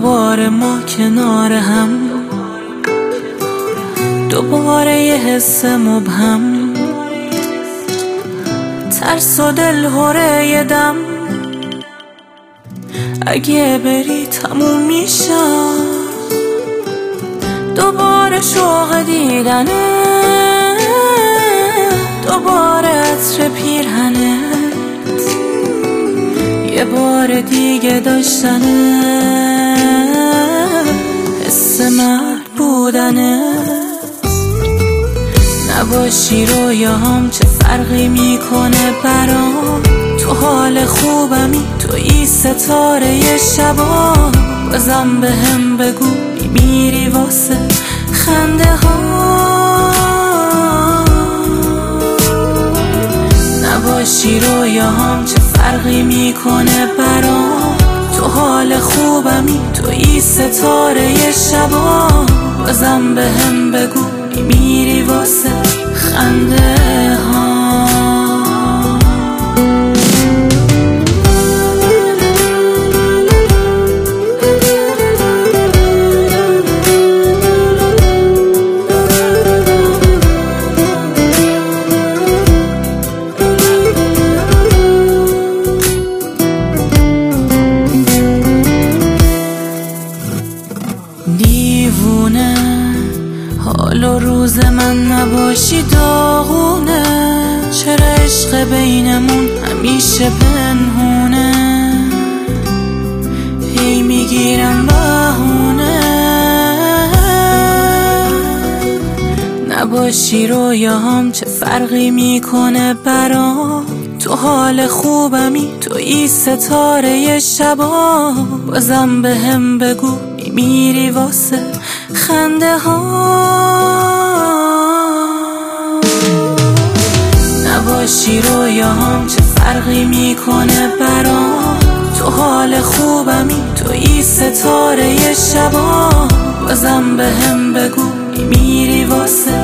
دوباره ما کنار هم، دوباره یه حس مبهم، ترس و دلهوره یه دم. اگه بری تموم میشم، دوباره شوق دیدنه، دوباره عطر پیرهنت، یه بار دیگه داشتنه، حس مرد بودنه. نباشی رویاهام چه فرقی میکنه برام، تو حال خوبمی، تویی ستاره شبا. بازم بهم بگو میمیری واسه خنده ها. نباشی رویاهام چه فرقی میکنه برام، تو حال خوبمی، تویی ستاره شبا. بازم بهم بگو میمیری واسه خنده ها. دیوونه حال و روز من نباشی داغونه، چرا عشق بینمون همیشه پنهونه، هی میگیرم بهونه. نباشی رویاهام چه فرقی میکنه برام، تو حال خوبمی، تویی ستاره شبا. بازم بهم بگو میمیری واسه خنده ها. نباشی رویاهام چه فرقی میکنه برام، تو حال خوبمی، تویی ستاره شبا. بازم بهم بگو میمیری واسه